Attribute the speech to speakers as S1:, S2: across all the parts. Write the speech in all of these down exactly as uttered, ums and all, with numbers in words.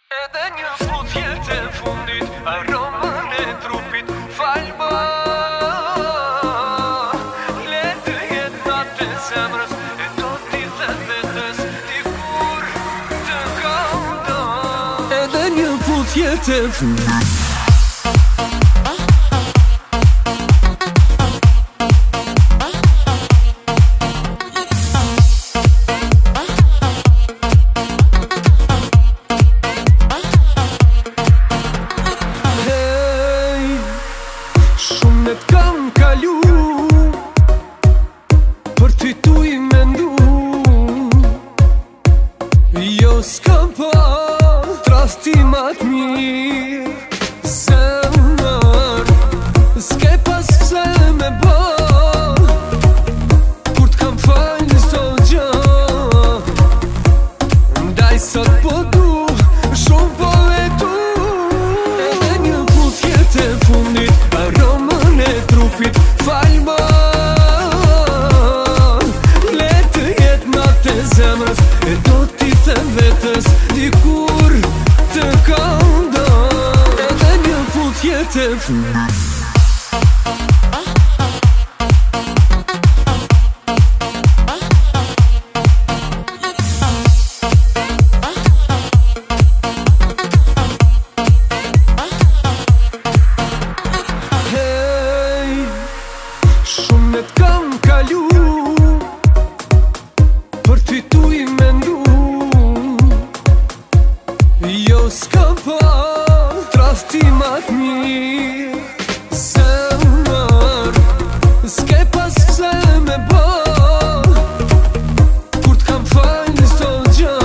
S1: Edhe një futje të fundit, aromën e trupit, falma. Le të jetë natë e zemrës, e do t'i dhe vetës, ti kur të këndon. Edhe një futje të fundit. Shumë të kam kalu, për ty tu i mendu. Jo s'kam pa trasti ma t'mirë, zemër, s'ke pas pse me ba, kur t'kam falë sot gjë. Ndaj sot po du, shumë po e tu. Edhe një putje të fundit, aromën e trupit, falma. Le të jetë natë e zemrës, e do t'i them vetës, dikur të këndon. Edhe një putje të fundit. Shumë të kam kalu, për ty tu i mendu. Jo s'kam pa trasti ma t'mirë, zemër, s'ke pas pse me ba, kur t'kam falë sot gjë.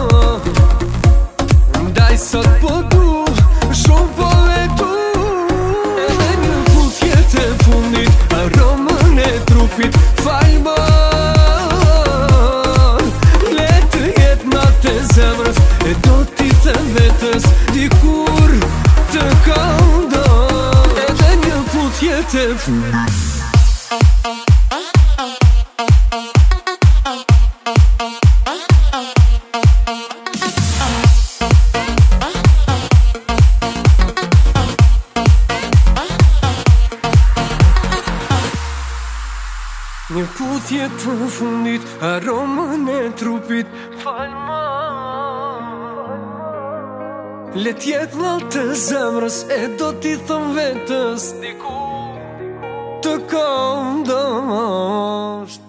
S1: Ndaj sot po du, shumë po e tu. Edhe një putje të fundit, aromën e trupit, falma. Le të jetë natë e zemrës, e do t'i them vetës, dikur të këndon. Edhe një putje të fundit. Një putje të fundit, aromën e trupit, falma. Le t'jetë natë e zemrës, e do t'i them vetës, dikur të këndon.